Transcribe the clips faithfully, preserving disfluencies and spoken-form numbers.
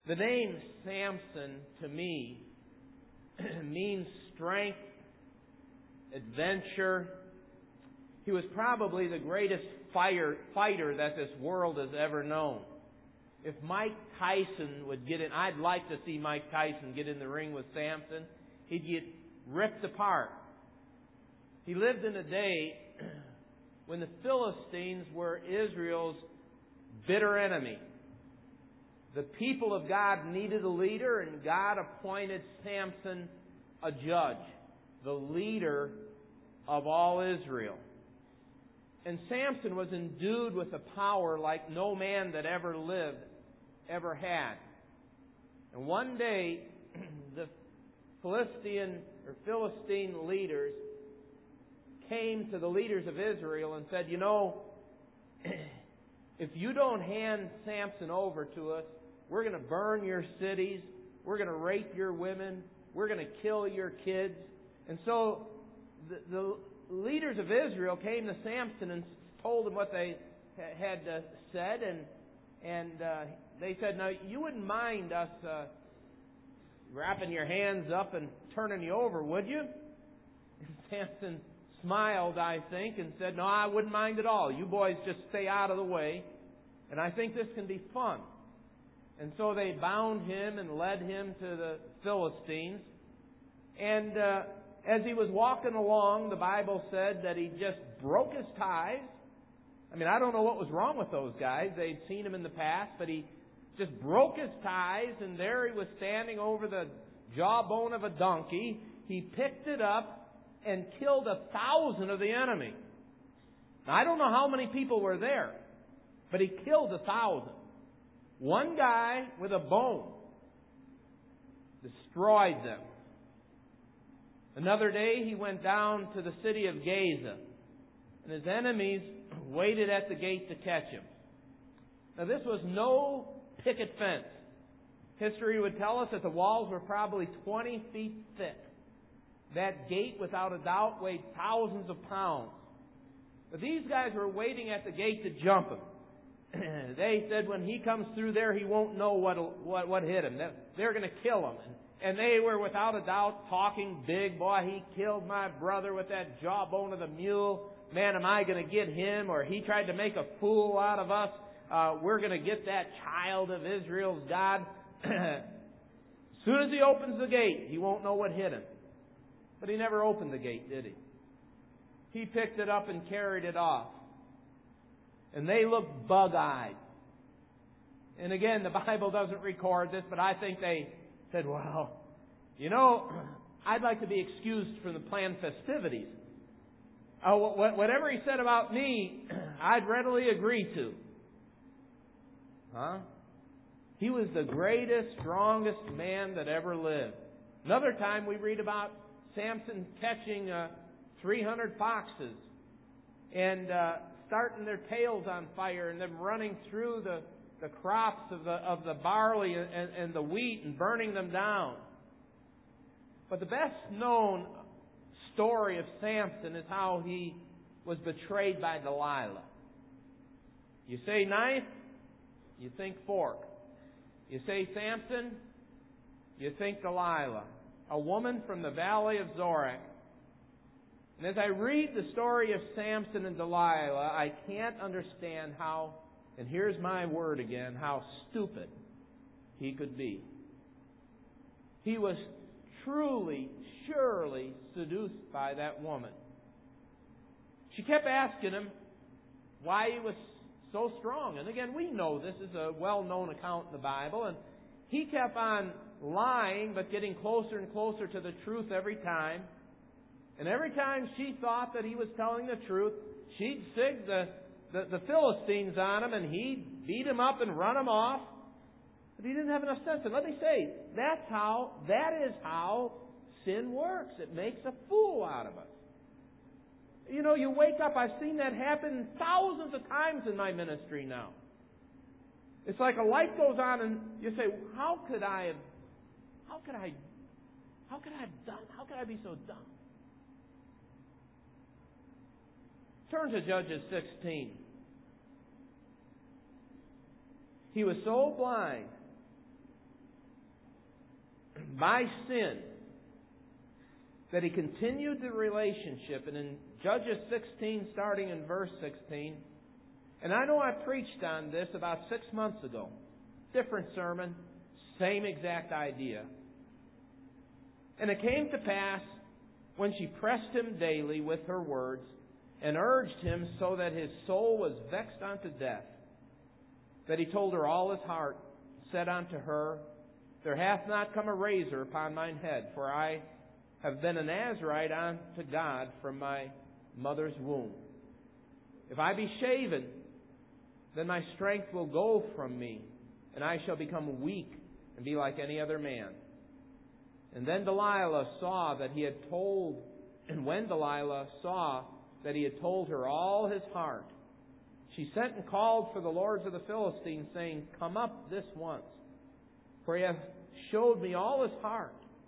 The name Samson, to me, means strength, adventure. He was probably the greatest fire, fighter that this world has ever known. If Mike Tyson would get in, I'd like to see Mike Tyson get in the ring with Samson. He'd get ripped apart. He lived in a day when the Philistines were Israel's bitter enemy. The people of God needed a leader, and God appointed Samson a judge, the leader of all Israel. And Samson was endued with a power like no man that ever lived ever had. And one day, the Philistine or Philistine leaders came to the leaders of Israel and said, you know, if you don't hand Samson over to us, we're going to burn your cities, we're going to rape your women, we're going to kill your kids. And so the, the leaders of Israel came to Samson and told him what they had uh, said, and and uh, they said, now you wouldn't mind us uh, wrapping your hands up and turning you over, would you? And Samson smiled, I think, and said, no, I wouldn't mind at all. You boys just stay out of the way, and I think this can be fun. And so they bound him and led him to the Philistines. And uh, as he was walking along, the Bible said that he just broke his ties. I mean, I don't know what was wrong with those guys. They'd seen him in the past, but he just broke his ties, and there he was standing over the jawbone of a donkey. He picked it up and killed a thousand of the enemy. Now, I don't know how many people were there, but he killed a thousand. One guy with a bone destroyed them. Another day he went down to the city of Gaza, and his enemies waited at the gate to catch him. Now this was no picket fence. History would tell us that the walls were probably twenty feet thick. That gate, without a doubt, weighed thousands of pounds. But these guys were waiting at the gate to jump him. They said when he comes through there, he won't know what what, what hit him. They're going to kill him. And they were, without a doubt, talking big. Boy, he killed my brother with that jawbone of the mule. Man, am I going to get him? Or he tried to make a fool out of us. Uh, we're going to get that child of Israel's God. As soon as he opens the gate, he won't know what hit him. But he never opened the gate, did he? He picked it up and carried it off. And they looked bug-eyed. And again, the Bible doesn't record this, but I think they said, well, you know, I'd like to be excused from the planned festivities. Oh, whatever he said about me, I'd readily agree to. Huh? He was the greatest, strongest man that ever lived. Another time we read about Samson catching uh, three hundred foxes and uh, starting their tails on fire and them running through the, the crops of the, of the barley and, and the wheat and burning them down. But the best known story of Samson is how he was betrayed by Delilah. You say knife, you think fork. You say Samson, you think Delilah, a woman from the valley of Zorek. And as I read the story of Samson and Delilah, I can't understand how, and here's my word again, how stupid he could be. He was truly, surely seduced by that woman. She kept asking him why he was so strong. And again, we know this is a well-known account in the Bible. And he kept on lying, but getting closer and closer to the truth every time. And every time she thought that he was telling the truth, she'd sig the, the, the Philistines on him, and he'd beat him up and run him off. But he didn't have enough sense. And let me say, that's how, that is how sin works. It makes a fool out of us. You know, you wake up, I've seen that happen thousands of times in my ministry now. It's like a light goes on and you say, how could I have, how could I, how could I have done, how could I be so dumb? Turn to Judges sixteen. He was so blind by sin, that he continued the relationship. And in Judges sixteen, starting in verse sixteen, and I know I preached on this about six months ago. Different sermon, same exact idea. And it came to pass, when she pressed him daily with her words, and urged him so that his soul was vexed unto death, that he told her all his heart, said unto her, There hath not come a razor upon mine head, for I have been a Nazarite unto God from my mother's womb. If I be shaven, then my strength will go from me, and I shall become weak and be like any other man. And then Delilah saw that he had told, and when Delilah saw that he had told her all his heart, she sent and called for the lords of the Philistines, saying, Come up this once, for he hath showed me all his heart.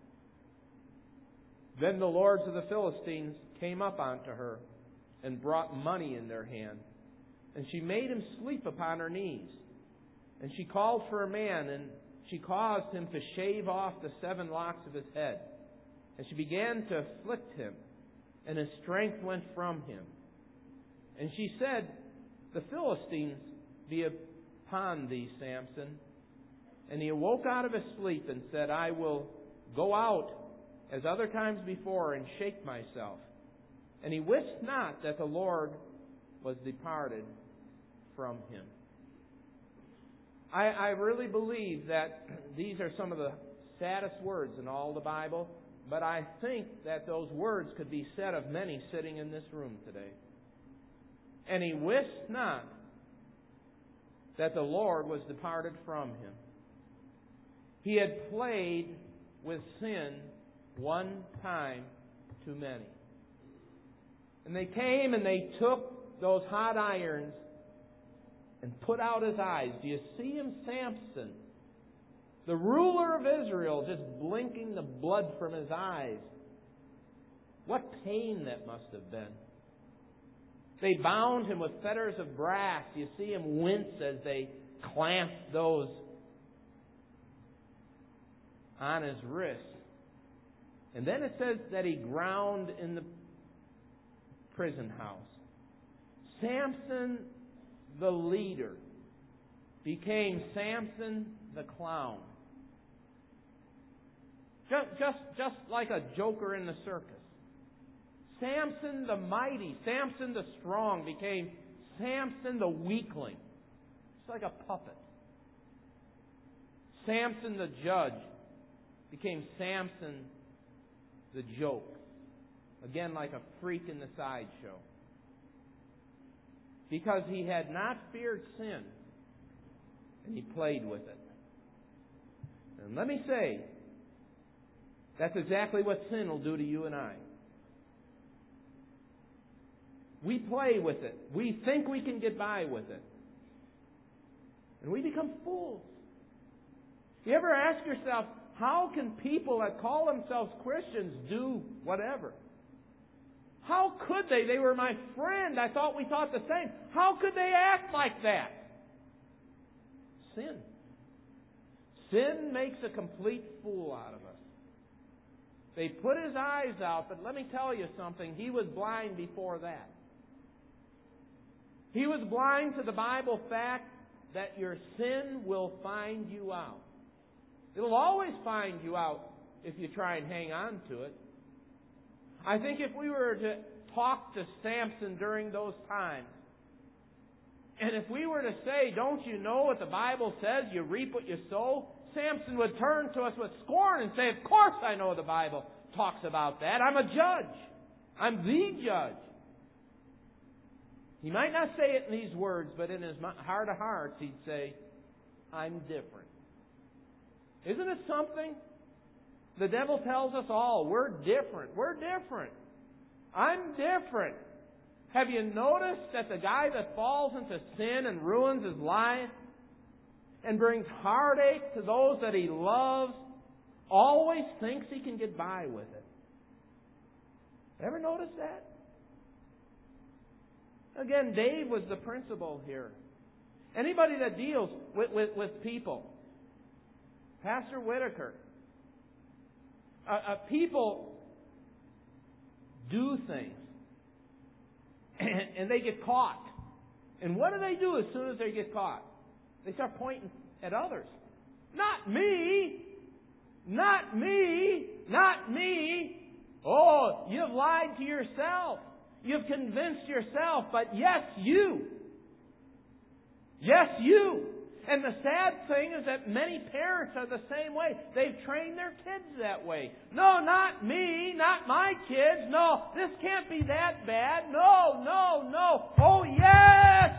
Then the lords of the Philistines came up unto her, and brought money in their hand. And she made him sleep upon her knees. And she called for a man, and she caused him to shave off the seven locks of his head. And she began to afflict him, and his strength went from him. And she said, The Philistines be upon thee, Samson. And he awoke out of his sleep and said, I will go out as other times before and shake myself. And he wist not that the Lord was departed from him. I, I really believe that these are some of the saddest words in all the Bible, but I think that those words could be said of many sitting in this room today. And he wist not that the Lord was departed from him. He had played with sin one time too many. And they came and they took those hot irons and put out his eyes. Do you see him, Samson? The ruler of Israel, just blinking the blood from his eyes. What pain that must have been. They bound him with fetters of brass. You see him wince as they clamped those on his wrists. And then it says that he ground in the prison house. Samson, the leader, became Samson the clown. Just, just, just like a joker in the circus. Samson the mighty, Samson the strong became Samson the weakling. It's like a puppet. Samson the judge became Samson the joke. Again, like a freak in the sideshow. Because he had not feared sin, and he played with it. And let me say, that's exactly what sin will do to you and I. We play with it. We think we can get by with it. And we become fools. You ever ask yourself, how can people that call themselves Christians do whatever? How could they? They were my friend. I thought we thought the same. How could they act like that? Sin. Sin makes a complete fool out of us. They put his eyes out, but let me tell you something. He was blind before that. He was blind to the Bible fact that your sin will find you out. It'll always find you out if you try and hang on to it. I think if we were to talk to Samson during those times, and if we were to say, don't you know what the Bible says, you reap what you sow, Samson would turn to us with scorn and say, of course I know the Bible talks about that. I'm a judge. I'm the judge. He might not say it in these words, but in his heart of hearts he'd say, I'm different. Isn't it something? The devil tells us all, we're different. We're different. I'm different. Have you noticed that the guy that falls into sin and ruins his life and brings heartache to those that he loves always thinks he can get by with it? Ever notice that? Again, Dave was the principal here. Anybody that deals with, with, with people, Pastor Whitaker, Uh, uh, people do things, and, and they get caught. And what do they do as soon as they get caught? They start pointing at others. Not me! Not me! Not me! Oh, you've lied to yourself. You've convinced yourself, but yes, you. Yes, you. And the sad thing is that many parents are the same way. They've trained their kids that way. No, not me, not my kids. No, this can't be that bad. No, no, no. Oh, yes!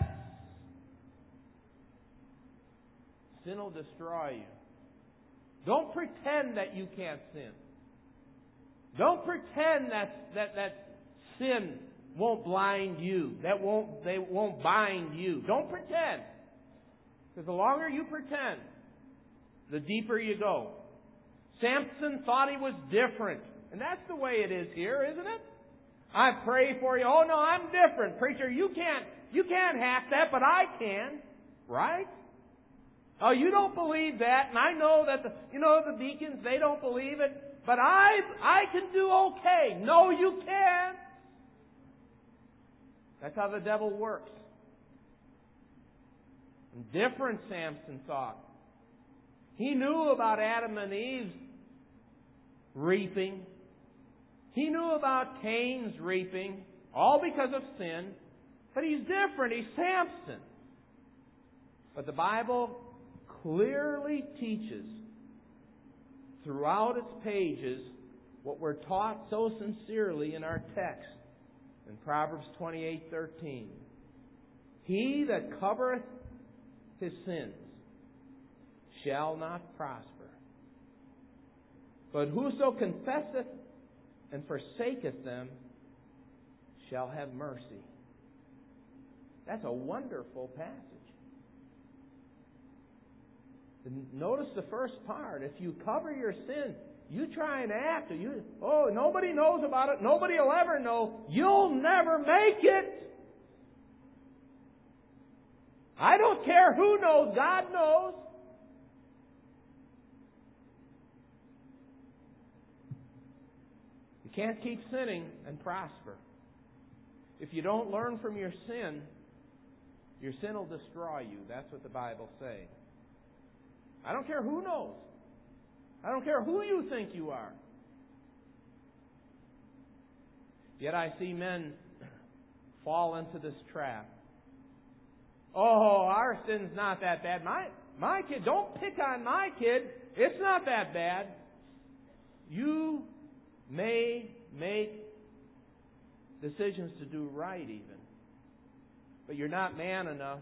Sin will destroy you. Don't pretend that you can't sin. Don't pretend that that, that sin won't blind you. That won't they won't bind you. Don't pretend. Because the longer you pretend, the deeper you go. Samson thought he was different. And that's the way it is here, isn't it? I pray for you. Oh no, I'm different. Preacher, you can't you can't hack that, but I can. Right? Oh, you don't believe that, and I know that the you know the deacons, they don't believe it, but I I can do okay. No, you can't. That's how the devil works. Different, Samson thought. He knew about Adam and Eve's reaping. He knew about Cain's reaping, all because of sin. But he's different. He's Samson. But the Bible clearly teaches throughout its pages what we're taught so sincerely in our text in Proverbs twenty-eight thirteen. He that covereth his sins shall not prosper. But whoso confesseth and forsaketh them shall have mercy. That's a wonderful passage. And notice the first part. If you cover your sin, you try and act. You, oh, nobody knows about it. Nobody will ever know. You'll never make it. I don't care who knows. God knows. You can't keep sinning and prosper. If you don't learn from your sin, your sin will destroy you. That's what the Bible's saying. I don't care who knows. I don't care who you think you are. Yet I see men fall into this trap. Oh, our sin's not that bad. My my kid, don't pick on my kid. It's not that bad. You may make decisions to do right even. But you're not man enough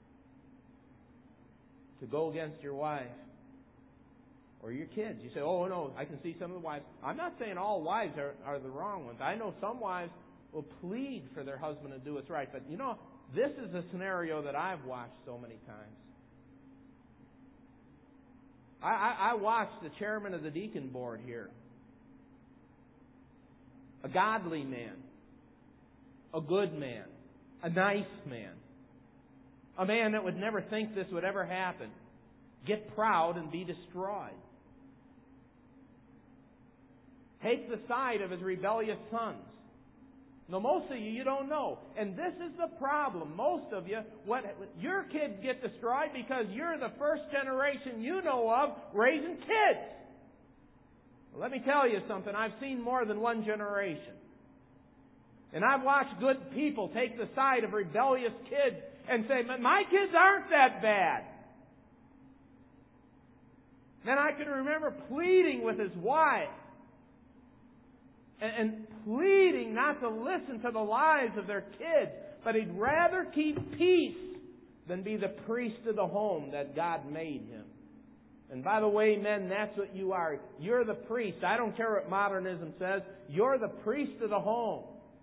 to go against your wife or your kids. You say, oh no, I can see some of the wives. I'm not saying all wives are, are the wrong ones. I know some wives will plead for their husband to do what's right. But you know, this is a scenario that I've watched so many times. I, I, I watched the chairman of the deacon board here. A godly man. A good man. A nice man. A man that would never think this would ever happen. Get proud and be destroyed. Take the side of his rebellious sons. No, most of you, you don't know. And this is the problem. Most of you, what your kids get destroyed because you're the first generation you know of raising kids. Well, let me tell you something. I've seen more than one generation. And I've watched good people take the side of rebellious kids and say, my kids aren't that bad. Then I can remember pleading with his wife and, and pleading not to listen to the lies of their kids, but he'd rather keep peace than be the priest of the home that God made him. And by the way, men, that's what you are. You're the priest. I don't care what modernism says. You're the priest of the home.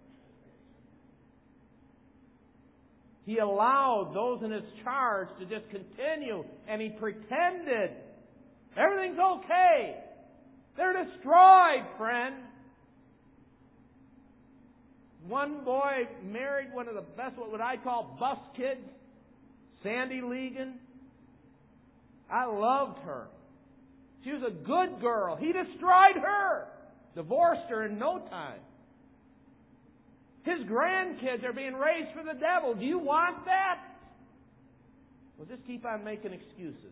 He allowed those in his charge to just continue, and he pretended everything's okay. They're destroyed, friend. One boy married one of the best, what would I call, bus kids, Sandy Legan. I loved her. She was a good girl. He destroyed her. Divorced her in no time. His grandkids are being raised for the devil. Do you want that? Well, just keep on making excuses.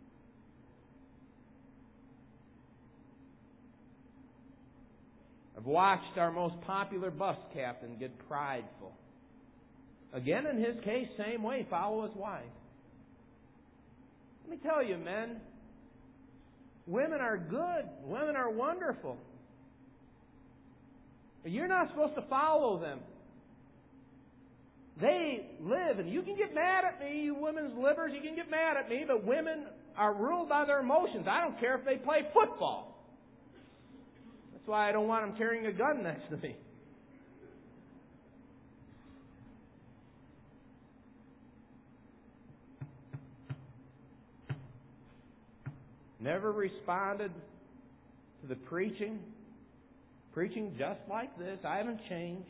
I've watched our most popular bus captain get prideful. Again, in his case, same way, follow his wife. Let me tell you, men, women are good. Women are wonderful. But you're not supposed to follow them. They live, and you can get mad at me, you women's livers, you can get mad at me, but women are ruled by their emotions. I don't care if they play football. That's why I don't want them carrying a gun next to me. Never responded to the preaching. Preaching just like this. I haven't changed.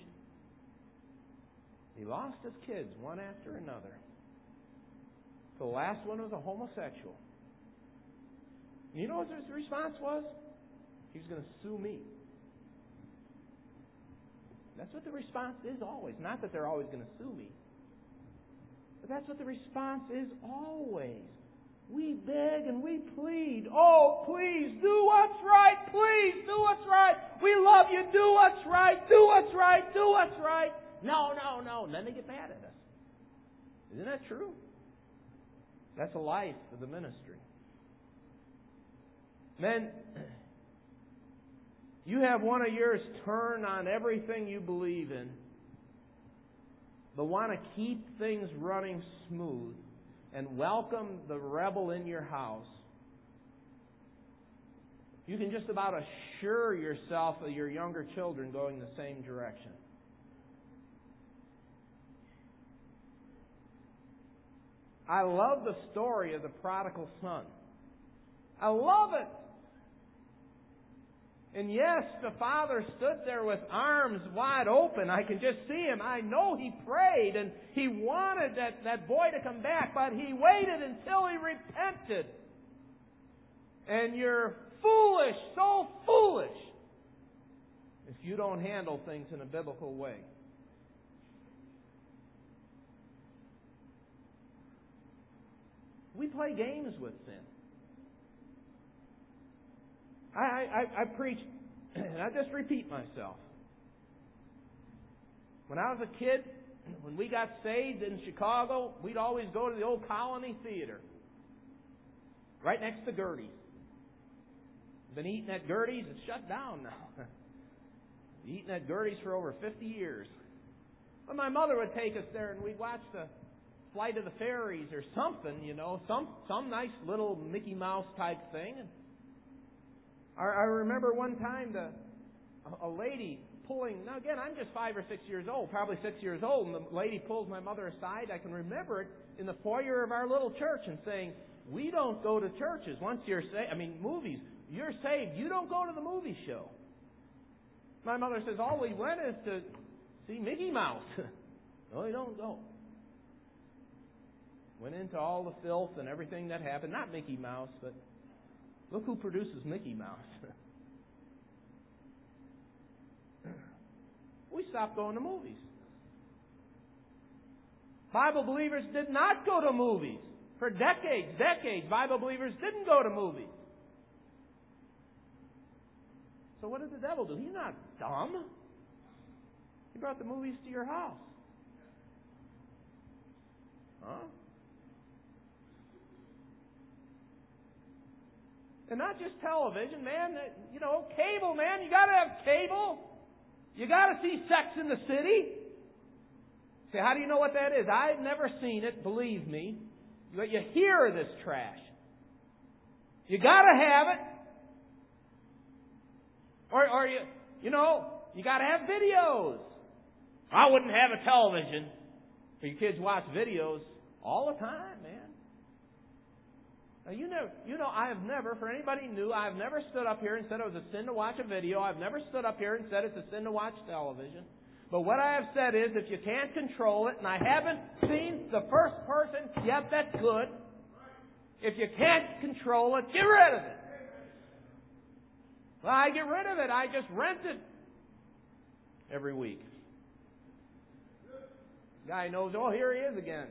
He lost his kids one after another. The last one was a homosexual. You know what his response was? He was going to sue me. That's what the response is always. Not that they're always going to sue me. But that's what the response is always. We beg and we plead. Oh, please, do what's right. Please, do what's right. We love you. Do what's right. Do what's right. Do what's right. No, no, no. And then they get mad at us. Isn't that true? That's a life of the ministry. Men, you have one of yours turn on everything you believe in, but want to keep things running smooth and welcome the rebel in your house. You can just about assure yourself of your younger children going the same direction. I love the story of the prodigal son. I love it. And yes, the father stood there with arms wide open. I can just see him. I know he prayed and he wanted that, that boy to come back, but he waited until he repented. And you're foolish, so foolish, if you don't handle things in a biblical way. We play games with sin. I, I, I preach, and I just repeat myself. When I was a kid, when we got saved in Chicago, we'd always go to the old Colony Theater, right next to Gertie's. Been eating at Gertie's, it's shut down now. Eating at Gertie's for over fifty years. But my mother would take us there, and we'd watch the Flight of the Fairies or something, you know, some some nice little Mickey Mouse type thing. And I remember one time the a lady pulling, now again, I'm just five or six years old, probably six years old, and the lady pulls my mother aside. I can remember it in the foyer of our little church and saying, we don't go to churches once you're saved. I mean, movies. You're saved. You don't go to the movie show. My mother says, all we went is to see Mickey Mouse. No, you don't go. Went into all the filth and everything that happened. Not Mickey Mouse, but look who produces Mickey Mouse. We stopped going to movies. Bible believers did not go to movies. For decades, decades, Bible believers didn't go to movies. So what did the devil do? He's not dumb. He brought the movies to your house. Huh? And not just television, man. You know, cable, man. You got to have cable. You got to see Sex in the City. Say, how do you know what that is? I've never seen it, believe me. But you hear this trash. You got to have it. Or, or you, you know, you got to have videos. I wouldn't have a television. But your kids watch videos all the time, man. Now, you know, you know, I have never, for anybody new, I have never stood up here and said it was a sin to watch a video. I've never stood up here and said it's a sin to watch television. But what I have said is, if you can't control it, and I haven't seen the first person yet that's good, if you can't control it, get rid of it. Well, I get rid of it. I just rent it every week. Guy knows, oh, here he is again.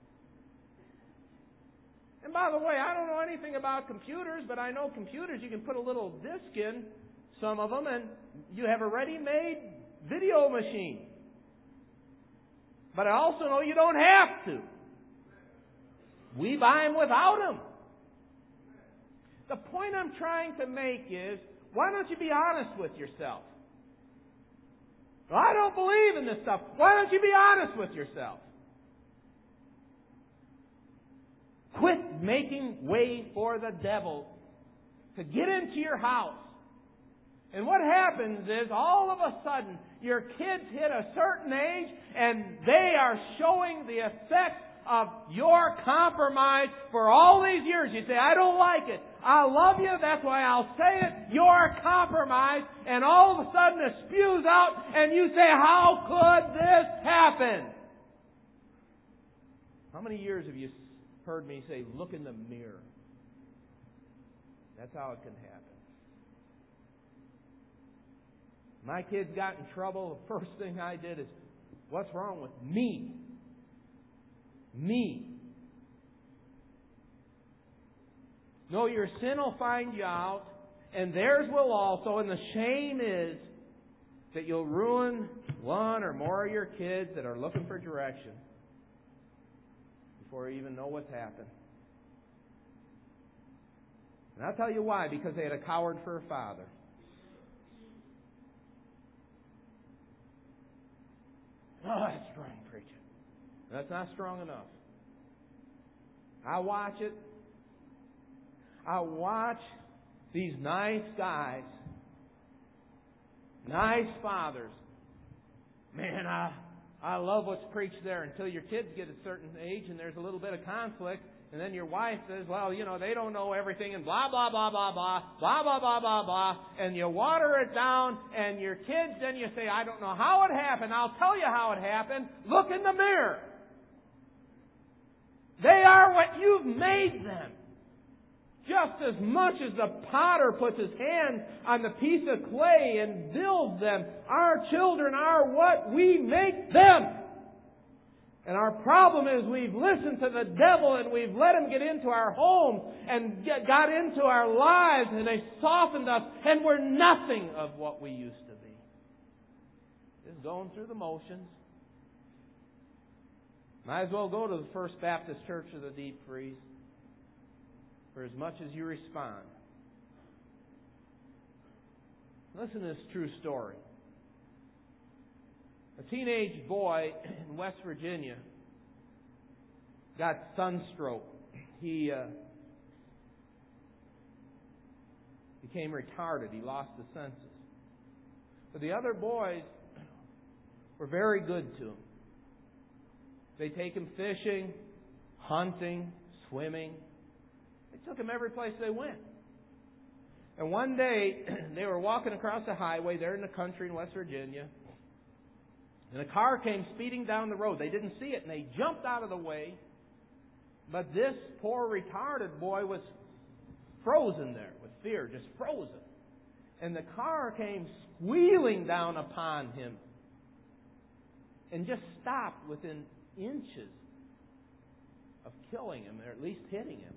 And by the way, I don't know anything about computers, but I know computers, you can put a little disc in, some of them, and you have a ready-made video machine. But I also know you don't have to. We buy them without them. The point I'm trying to make is, why don't you be honest with yourself? Well, I don't believe in this stuff. Why don't you be honest with yourself? Quit making way for the devil to get into your house. And what happens is, all of a sudden, your kids hit a certain age and they are showing the effects of your compromise for all these years. You say, I don't like it. I love you, that's why I'll say it. Your compromise. And all of a sudden it spews out and you say, how could this happen? How many years have you heard me say, look in the mirror? That's how it can happen. My kids got in trouble. The first thing I did is, what's wrong with me? Me. No, your sin will find you out, and theirs will also. And the shame is that you'll ruin one or more of your kids that are looking for direction before you even know what's happened. And I'll tell you why. Because they had a coward for a father. Oh, that's strong preaching. That's not strong enough. I watch it. I watch these nice guys, nice fathers. Man, I I love what's preached there until your kids get a certain age and there's a little bit of conflict. And then your wife says, well, you know, they don't know everything and blah, blah, blah, blah, blah, blah, blah, blah, blah, blah. And you water it down and your kids, then you say, I don't know how it happened. I'll tell you how it happened. Look in the mirror. They are what you've made them. Just as much as the potter puts his hand on the piece of clay and builds them, our children are what we make them. And our problem is we've listened to the devil and we've let him get into our homes and get, got into our lives and they softened us and we're nothing of what we used to be. Just going through the motions. Might as well go to the First Baptist Church of the Deep Freeze for as much as you respond. Listen to this true story. A teenage boy in West Virginia got sunstroke. He uh, became retarded. He lost the senses. But the other boys were very good to him. They take him fishing, hunting, swimming. They took him every place they went. And one day, they were walking across the highway there in the country in West Virginia. And a car came speeding down the road. They didn't see it, and they jumped out of the way. But this poor retarded boy was frozen there with fear, just frozen. And the car came squealing down upon him and just stopped within inches of killing him, or at least hitting him.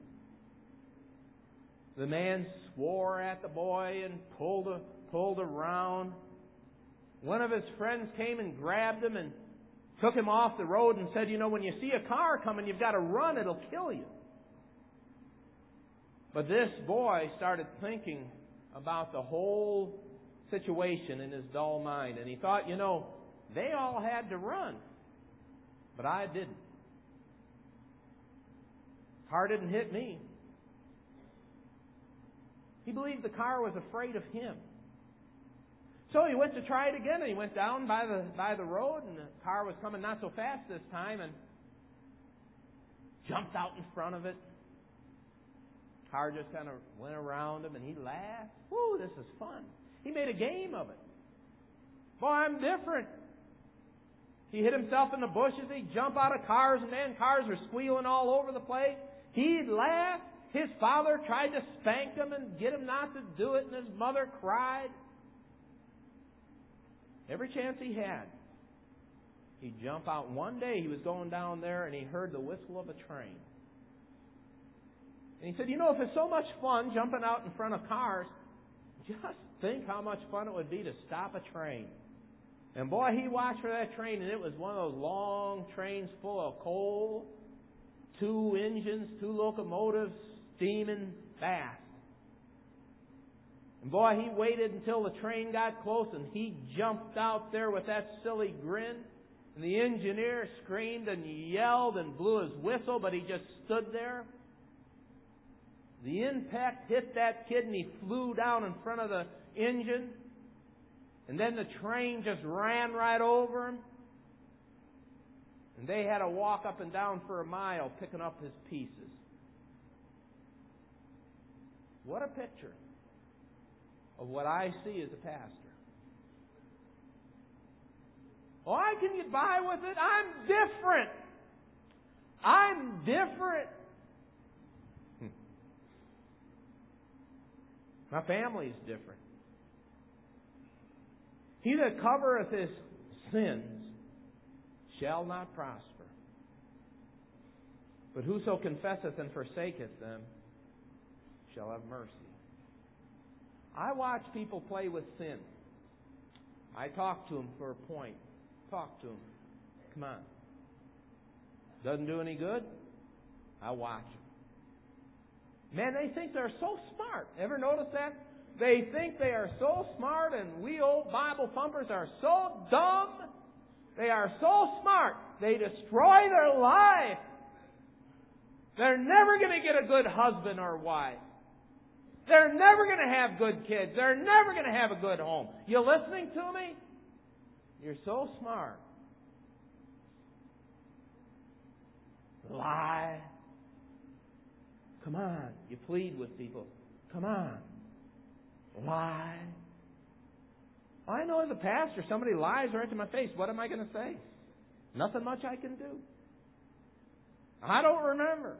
The man swore at the boy and pulled a, pulled around. One of his friends came and grabbed him and took him off the road and said, you know, when you see a car coming, you've got to run, it'll kill you. But this boy started thinking about the whole situation in his dull mind. And he thought, you know, they all had to run, but I didn't. Car didn't hit me. He believed the car was afraid of him. So he went to try it again, and he went down by the by the road, and the car was coming not so fast this time, and jumped out in front of it. Car just kind of went around him, and he laughed. Woo, this is fun. He made a game of it. Boy, I'm different. He hit himself in the bushes. He'd jump out of cars, and man, cars were squealing all over the place. He'd laugh. His father tried to spank him and get him not to do it, and his mother cried. Every chance he had, he'd jump out. One day he was going down there and he heard the whistle of a train. And he said, you know, if it's so much fun jumping out in front of cars, just think how much fun it would be to stop a train. And boy, he watched for that train, and it was one of those long trains full of coal, two engines, two locomotives, steaming fast. And boy, he waited until the train got close, and he jumped out there with that silly grin. And the engineer screamed and yelled and blew his whistle, but he just stood there. The impact hit that kid, and he flew down in front of the engine. And then the train just ran right over him. And they had to walk up and down for a mile picking up his pieces. What a picture of what I see as a pastor. Oh, I can get by with it. I'm different. I'm different. My family is different. He that covereth his sins shall not prosper. But whoso confesseth and forsaketh them shall have mercy. I watch people play with sin. I talk to them for a point. Talk to them. Come on. Doesn't do any good? I watch them. Man, they think they're so smart. Ever notice that? They think they are so smart, and we old Bible thumpers are so dumb. They are so smart. They destroy their life. They're never going to get a good husband or wife. They're never going to have good kids. They're never going to have a good home. You listening to me? You're so smart. Lie. Come on. You plead with people. Come on. Lie. I know as a pastor, somebody lies right to my face. What am I going to say? Nothing much I can do. I don't remember.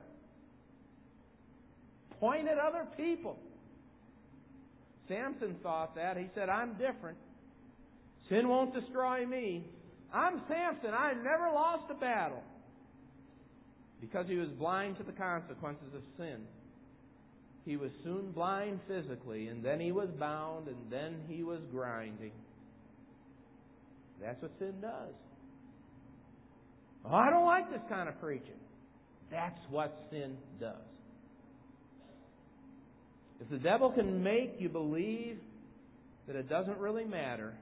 Point at other people. Samson thought that. He said, I'm different. Sin won't destroy me. I'm Samson. I never lost a battle. Because he was blind to the consequences of sin. He was soon blind physically, and then he was bound, and then he was grinding. That's what sin does. Oh, I don't like this kind of preaching. That's what sin does. If the devil can make you believe that it doesn't really matter,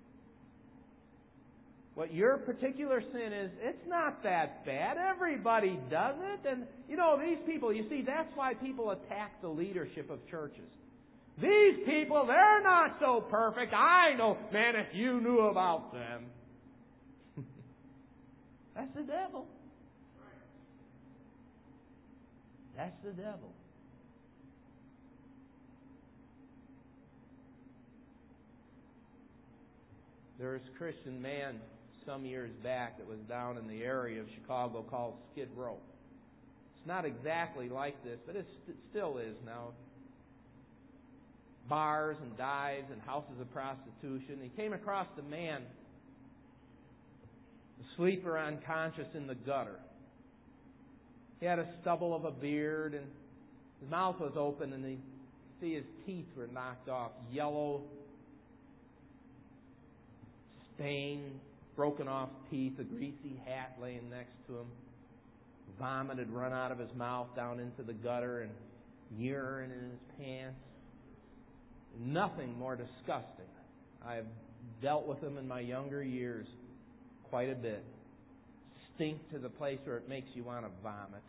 what your particular sin is, it's not that bad. Everybody does it. And, you know, these people, you see, that's why people attack the leadership of churches. These people, they're not so perfect. I know, man, if you knew about them. That's the devil. That's the devil. There was a Christian man some years back that was down in the area of Chicago called Skid Row. It's not exactly like this, but it's, it still is now. Bars and dives and houses of prostitution. He came across a man, a sleeper unconscious in the gutter. He had a stubble of a beard, and his mouth was open, and you see his teeth were knocked off. Yellow, stained, broken off teeth, a greasy hat laying next to him. Vomit had run out of his mouth down into the gutter, and urine in his pants. Nothing more disgusting. I've dealt with him in my younger years quite a bit. Stink to the place where it makes you want to vomit.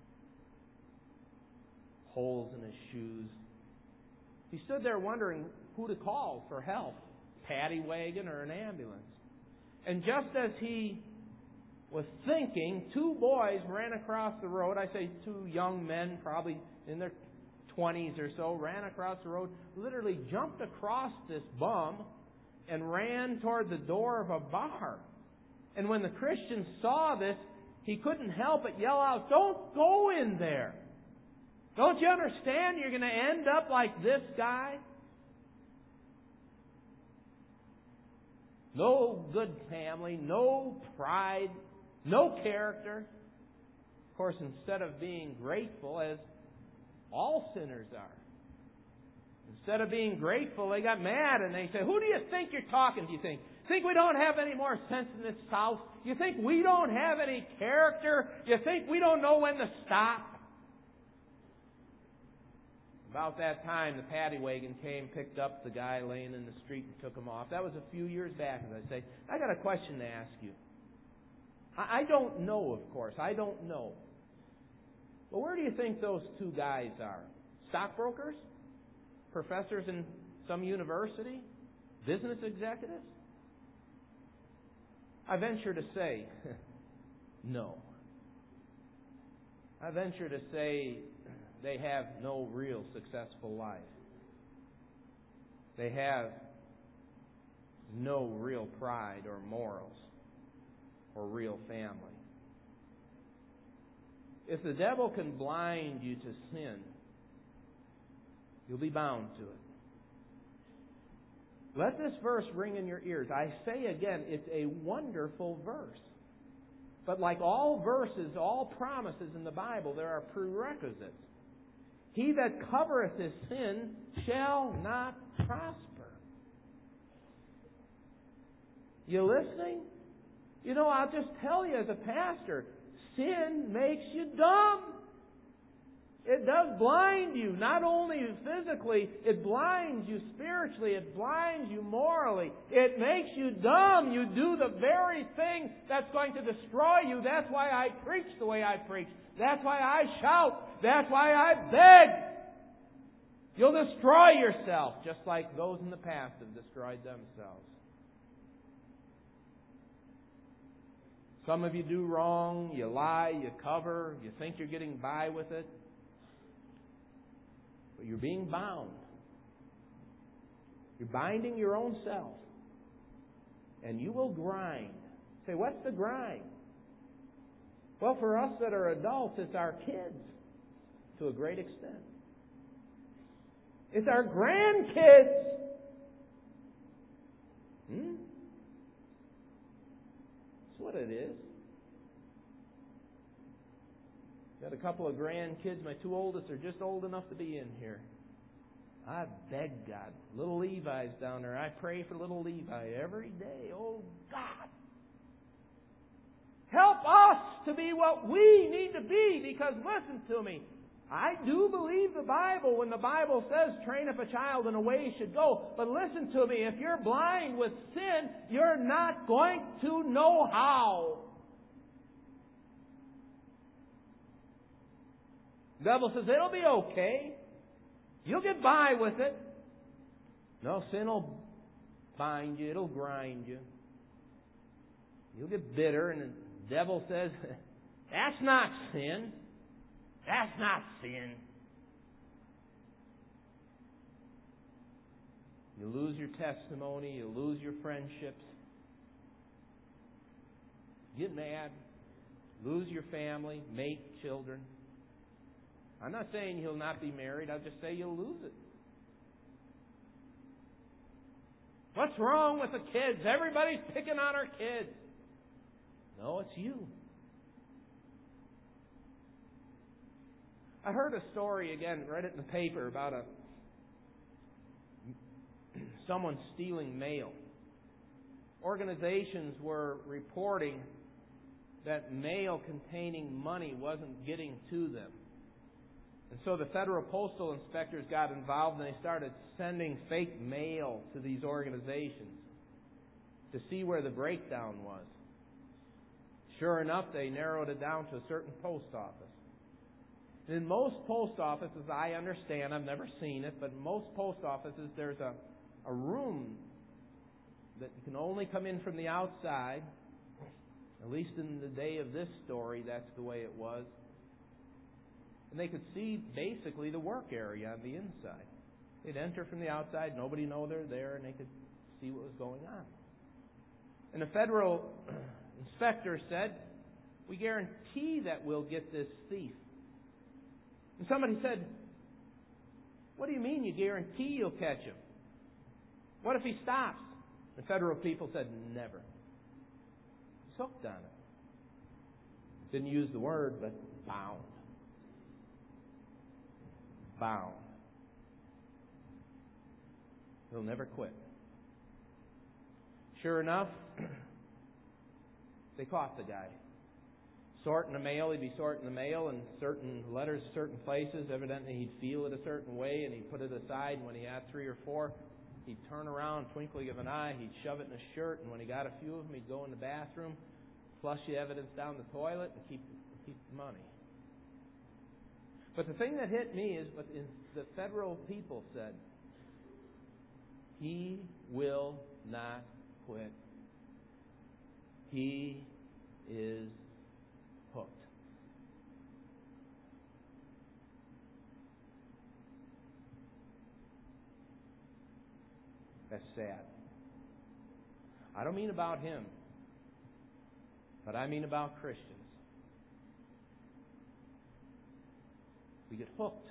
Holes in his shoes. He stood there wondering who to call for help. Paddy wagon or an ambulance. And just as he was thinking, two boys ran across the road. I say two young men, probably in their twenties or so, ran across the road, literally jumped across this bum and ran toward the door of a bar. And when the Christian saw this, he couldn't help but yell out, "Don't go in there! Don't you understand you're going to end up like this guy? No good family, no pride, no character. Of course, instead of being grateful, as all sinners are, instead of being grateful, they got mad and they say, who do you think you're talking to, you think? Think we don't have any more sense in this South? You think we don't have any character? You think we don't know when to stop? About that time, the paddy wagon came, picked up the guy laying in the street and took him off. That was a few years back, as I say. I got a question to ask you. I don't know, of course. I don't know. But where do you think those two guys are? Stockbrokers? Professors in some university? Business executives? I venture to say, no. I venture to say they have no real successful life. They have no real pride or morals or real family. If the devil can blind you to sin, you'll be bound to it. Let this verse ring in your ears. I say again, it's a wonderful verse. But like all verses, all promises in the Bible, there are prerequisites. He that covereth his sin shall not prosper. You listening? You know, I'll just tell you as a pastor, sin makes you dumb. It does blind you, not only physically, it blinds you spiritually, it blinds you morally. It makes you dumb. You do the very thing that's going to destroy you. That's why I preach the way I preach. That's why I shout. That's why I beg. You'll destroy yourself, just like those in the past have destroyed themselves. Some of you do wrong, you lie, you cover, you think you're getting by with it. But you're being bound. You're binding your own self. And you will grind. Say, what's the grind? Well, for us that are adults, it's our kids to a great extent. It's our grandkids. Hmm? That's what it is. Got a couple of grandkids. My two oldest are just old enough to be in here. I beg God. Little Levi's down there. I pray for little Levi every day. Oh, God. Help us to be what we need to be, because listen to me. I do believe the Bible when the Bible says train up a child in a way he should go. But listen to me. If you're blind with sin, you're not going to know how. The devil says, it'll be okay. You'll get by with it. No, sin will bind you. It'll grind you. You'll get bitter. And the devil says, that's not sin. That's not sin. You lose your testimony. You lose your friendships. Get mad. Lose your family, mate, children. I'm not saying you'll not be married. I'll just say you'll lose it. What's wrong with the kids? Everybody's picking on our kids. No, it's you. I heard a story, again, read it in the paper, about a someone stealing mail. Organizations were reporting that mail containing money wasn't getting to them. And so the federal postal inspectors got involved and they started sending fake mail to these organizations to see where the breakdown was. Sure enough, they narrowed it down to a certain post office. And in most post offices, I understand, I've never seen it, but in most post offices there's a, a room that you can only come in from the outside. At least in the day of this story, that's the way it was. And they could see basically the work area on the inside. They'd enter from the outside, nobody know they're there, and they could see what was going on. And the federal inspector said, we guarantee that we'll get this thief. And somebody said, what do you mean you guarantee you'll catch him? What if he stops? The federal people said, never. He's hooked on it. Didn't use the word, but bound. Bound. He'll never quit. Sure enough, they caught the guy. Sorting the mail, he'd be sorting the mail and certain letters, certain places. Evidently, he'd feel it a certain way, and he'd put it aside. And when he had three or four, he'd turn around, twinkling of an eye, he'd shove it in his shirt. And when he got a few of them, he'd go in the bathroom, flush the evidence down the toilet, and keep keep the money. But the thing that hit me is what the federal people said. He will not quit. He is hooked. That's sad. I don't mean about him, but I mean about Christians. We get hooked.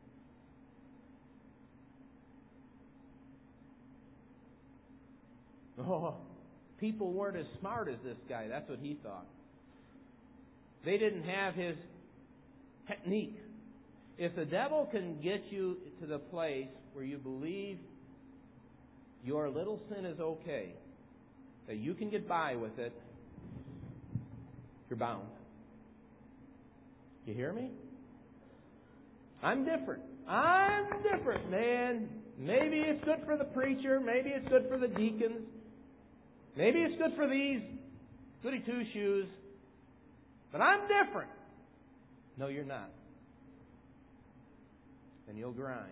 Oh, people weren't as smart as this guy. That's what he thought. They didn't have his technique. If the devil can get you to the place where you believe your little sin is okay, that you can get by with it, you're bound. You hear me? I'm different. I'm different, man. Maybe it's good for the preacher. Maybe it's good for the deacons. Maybe it's good for these goody two-shoes. But I'm different. No, you're not. And you'll grind.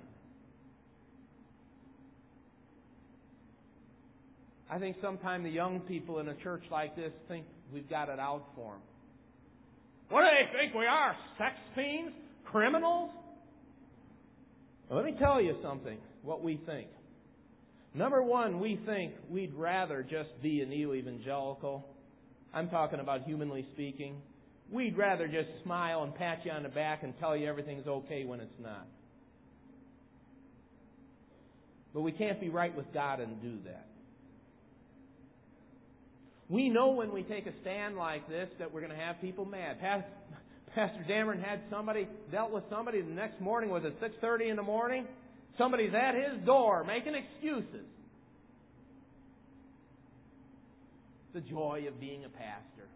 I think sometimes the young people in a church like this think we've got it out for them. What do they think we are? Sex fiends? Criminals? Well, let me tell you something, what we think. Number one, we think we'd rather just be a neo-evangelical. I'm talking about humanly speaking. We'd rather just smile and pat you on the back and tell you everything's okay when it's not. But we can't be right with God and do that. We know when we take a stand like this that we're going to have people mad. Pastor Dameron had somebody, dealt with somebody the next morning, was it six thirty in the morning? Somebody's at his door making excuses. The joy of being a pastor.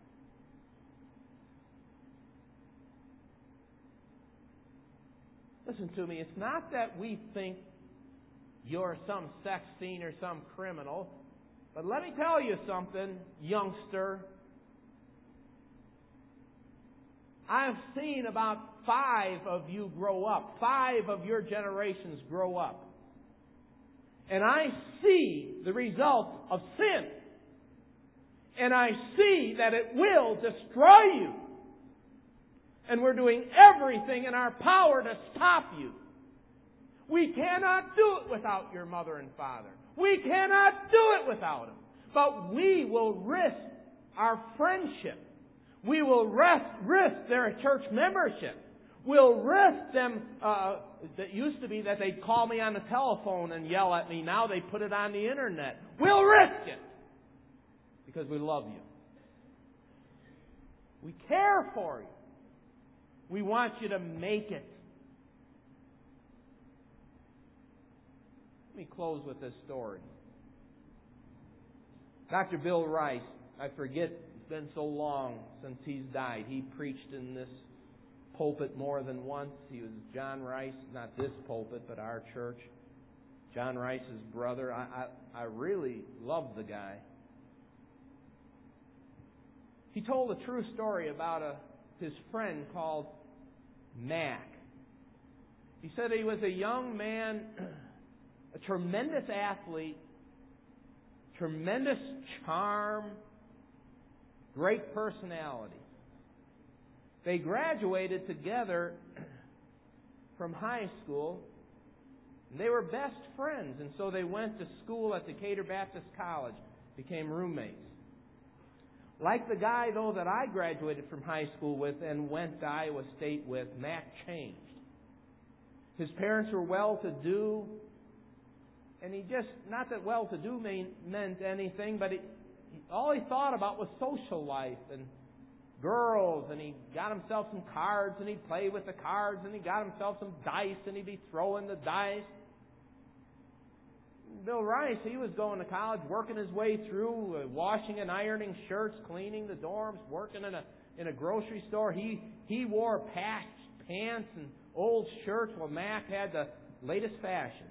Listen to me, it's not that we think you're some sex fiend or some criminal, but let me tell you something, youngster. I've seen about five of you grow up. Five of your generations grow up. And I see the results of sin. And I see that it will destroy you. And we're doing everything in our power to stop you. We cannot do it without your mother and father. We cannot do it without them. But we will risk our friendship. We will risk, risk their church membership. We'll risk them. Uh, that used to be that they'd call me on the telephone and yell at me. Now they put it on the internet. We'll risk it because we love you. We care for you. We want you to make it. Let me close with this story. Doctor Bill Rice, I forget, it's been so long since he's died. He preached in this pulpit more than once. He was John Rice, not this pulpit, but our church. John Rice's brother. I, I, I really loved the guy. He told a true story about a, his friend called Mac. He said he was a young man, a tremendous athlete, tremendous charm, great personality. They graduated together from high school. And they were best friends, and so they went to school at Decatur Baptist College, became roommates. Like the guy, though, that I graduated from high school with and went to Iowa State with, Mac changed. His parents were well-to-do. And he just, not that well-to-do mean, meant anything, but he, all he thought about was social life and girls. And he got himself some cards and he'd play with the cards. And he got himself some dice and he'd be throwing the dice. Bill Rice, he was going to college, working his way through, uh, washing and ironing shirts, cleaning the dorms, working in a in a grocery store. He he wore patched pants and old shirts while Mac had the latest fashions.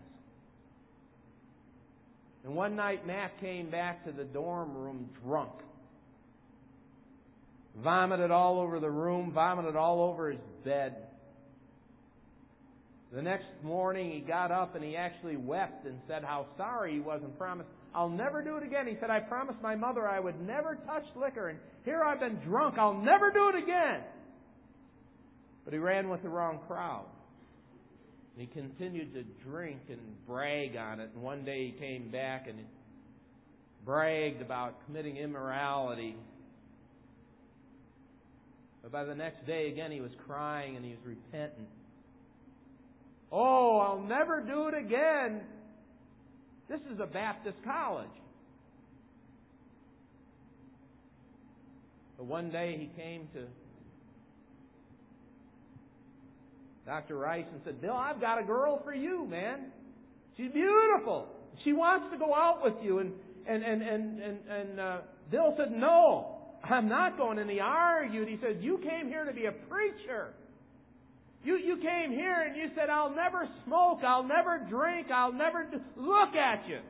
And one night Mac came back to the dorm room drunk. Vomited all over the room, vomited all over his bed. The next morning he got up and he actually wept and said how sorry he was and promised, I'll never do it again. He said, I promised my mother I would never touch liquor, and here I've been drunk. I'll never do it again. But he ran with the wrong crowd. And he continued to drink and brag on it. And one day he came back and bragged about committing immorality. But by the next day again he was crying and he was repentant. Oh, I'll never do it again. This is a Baptist college. But one day he came to Doctor Rice and said, Bill, I've got a girl for you, man. She's beautiful. She wants to go out with you. And and and and and, and uh, Bill said, no, I'm not going. And he argued. He said, you came here to be a preacher. You you came here and you said, I'll never smoke, I'll never drink, I'll never do... Look at you.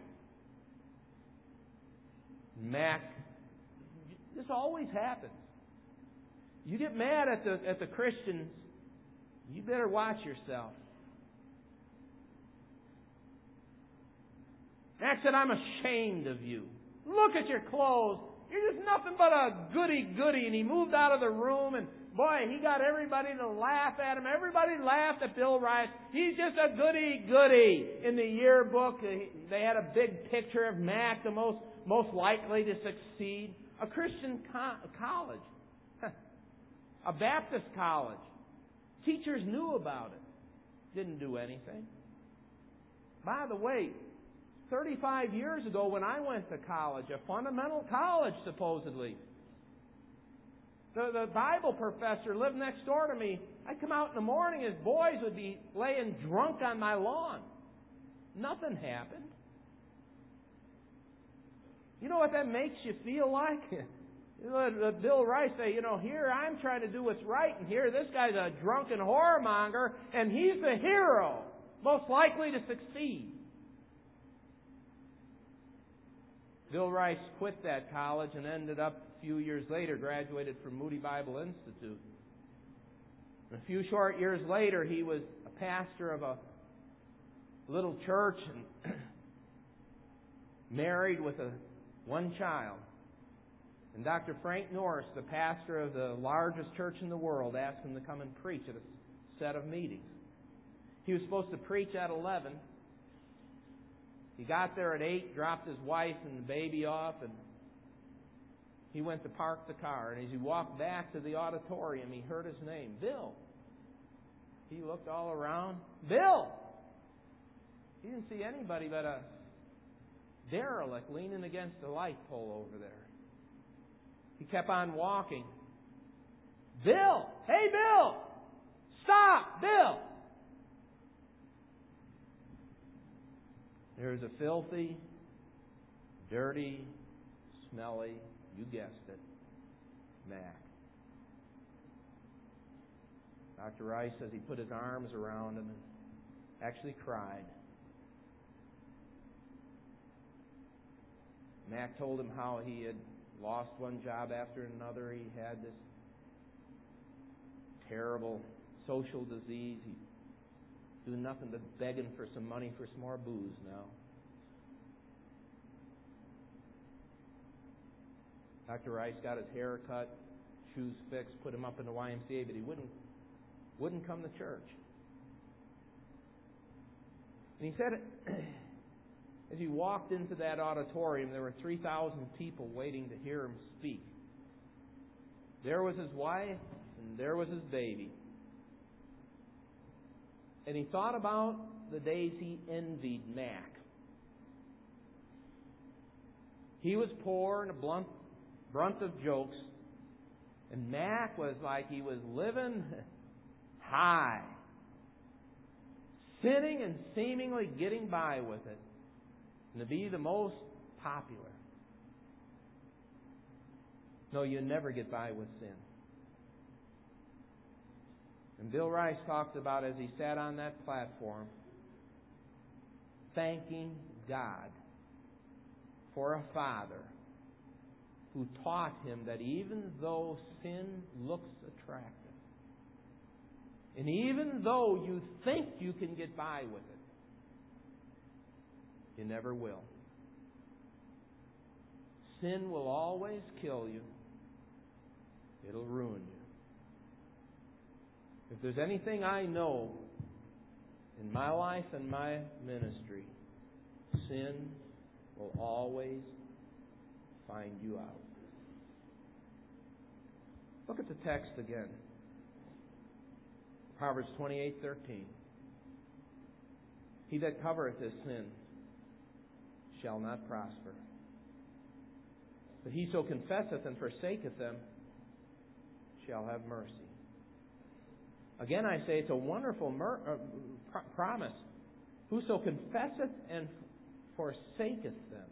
Mac, this always happens. You get mad at the at the Christians, you better watch yourself. Mac said, I'm ashamed of you. Look at your clothes. You're just nothing but a goody-goody. And he moved out of the room and boy, he got everybody to laugh at him. Everybody laughed at Bill Rice. He's just a goody-goody. In the yearbook, they had a big picture of Mac, the most most likely to succeed. A Christian co- college. A Baptist college. Teachers knew about it. Didn't do anything. By the way, thirty-five years ago when I went to college, a fundamental college supposedly, The, the Bible professor lived next door to me. I'd come out in the morning, his boys would be laying drunk on my lawn. Nothing happened. You know what that makes you feel like? Bill Rice say, you know, here I'm trying to do what's right, and here this guy's a drunken whoremonger, and he's the hero, most likely to succeed. Bill Rice quit that college and ended up a few years later, graduated from Moody Bible Institute. And a few short years later, he was a pastor of a little church and married with a one child. And Doctor Frank Norris, the pastor of the largest church in the world, asked him to come and preach at a set of meetings. He was supposed to preach at eleven. He got there at eight, dropped his wife and the baby off, and he went to park the car. And as he walked back to the auditorium, he heard his name, Bill. He looked all around. Bill! He didn't see anybody but a derelict leaning against a light pole over there. He kept on walking. Bill! Hey, Bill! Stop! Bill! There's a filthy, dirty, smelly, you guessed it, Mac. Doctor Rice says he put his arms around him and actually cried. Mac told him how he had lost one job after another. He had this terrible social disease. He doing nothing but begging for some money for some more booze now. Doctor Rice got his hair cut, shoes fixed, put him up in the Y M C A, but he wouldn't wouldn't come to church. And he said, as he walked into that auditorium, there were three thousand people waiting to hear him speak. There was his wife, and there was his baby. And he thought about the days he envied Mac. He was poor and a blunt, brunt of jokes. And Mac was like he was living high. Sinning and seemingly getting by with it. And to be the most popular. No, you never get by with sin. And Bill Rice talked about, as he sat on that platform, thanking God for a father who taught him that even though sin looks attractive, and even though you think you can get by with it, you never will. Sin will always kill you. It'll ruin you. If there's anything I know in my life and my ministry, sin will always find you out. Look at the text again. Proverbs twenty-eight thirteen. He that covereth his sin shall not prosper. But he so confesseth and forsaketh them shall have mercy. Again, I say it's a wonderful mer- uh, pr- promise. Whoso confesseth and forsaketh them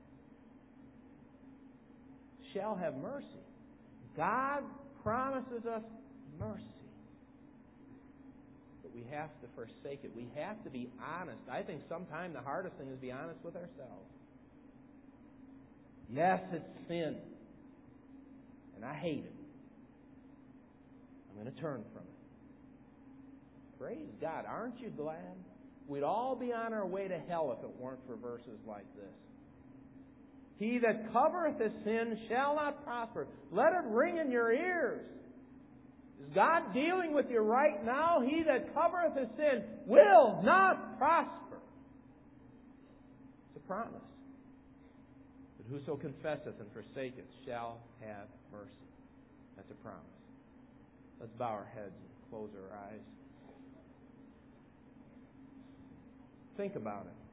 shall have mercy. God promises us mercy. But we have to forsake it. We have to be honest. I think sometimes the hardest thing is to be honest with ourselves. Yes, it's sin. And I hate it. I'm going to turn from it. Praise God. Aren't you glad? We'd all be on our way to hell if it weren't for verses like this. He that covereth his sin shall not prosper. Let it ring in your ears. Is God dealing with you right now? He that covereth his sin will not prosper. It's a promise. But whoso confesseth and forsaketh shall have mercy. That's a promise. Let's bow our heads and close our eyes. Think about it.